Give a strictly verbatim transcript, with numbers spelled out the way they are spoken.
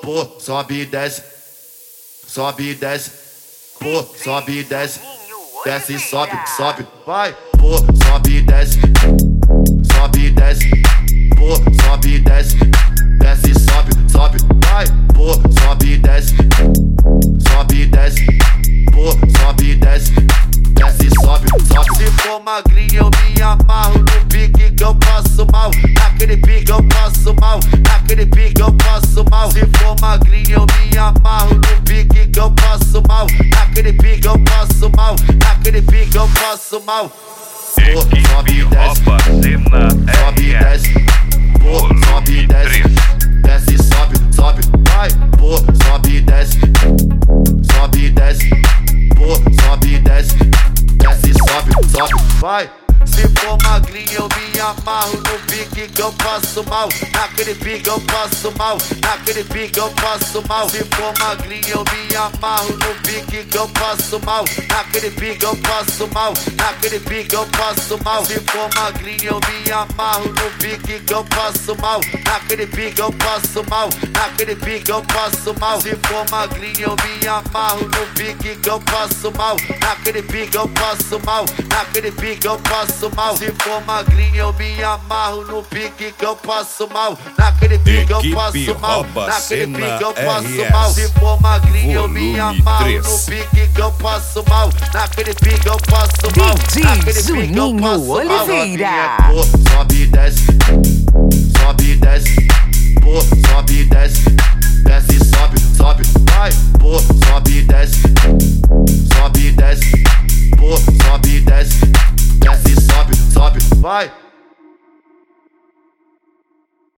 pô, sobe e desce, sobe e desce, pô, sobe e desce, desce e sobe, sobe, vai, pô, sobe e desce, sobe e desce, pô, sobe e desce, desce e sobe, sobe, vai, pô, sobe e desce, sobe e desce, pô, sobe e desce, desce e sobe, sobe. Se for magrinho eu me amarro no pique que eu passo mal, naquele pique eu passo mal, naquele pique eu passo mal. Se for magrinho eu me amarro no pique que eu passo mal, naquele pique eu passo mal, naquele pique eu passo mal. Pô, sobe e desce, sobe e desce, pô, sobe e desce, desce e sobe, sobe, vai, pô, sobe e desce, sobe e desce, pô, sobe e desce, desce e sobe, sobe, vai. Se for magrinho eu me amarro no pique que eu passo mal, naquele pique eu passo mal, naquele pique eu passo mal. Se for magrinho eu me amarro no pique que eu passo mal, naquele pique eu passo mal, naquele pique eu passo mal. Se for magrinho eu me amarro no pique que eu passo mal, naquele pique eu passo mal, naquele pique eu passo mal. Se for magrinho eu me amarro no pique que eu passo mal, naquele pique eu passo mal, naquele pique eu passo mal. Se for magrinho eu me amarro no pique que eu passo mal, naquele pique eu passo mal, naquele pique eu passo mal. Se for magrinho eu me amarro no pique que eu passo mal, naquele pique eu passo mal, naquele pique eu passo mal. Oliveira. Pô, sobe e desce, sobe e desce, pô, sobe e desce, desce e sobe, sobe, vai, pô, sobe e desce, sobe e desce, pô, sobe e desce, desce e sobe, sobe, vai.